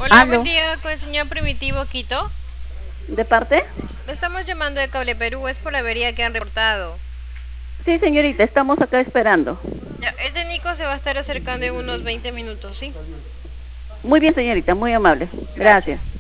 Hola, buen Aló, día con el señor Primitivo Quito. ¿de parte? Le estamos llamando de Cable Perú, es por la avería que han reportado. Sí, señorita, estamos acá esperando. Ya, el técnico se va a estar acercando en unos 20 minutos, ¿sí? Muy bien, señorita, muy amable. Gracias. Gracias.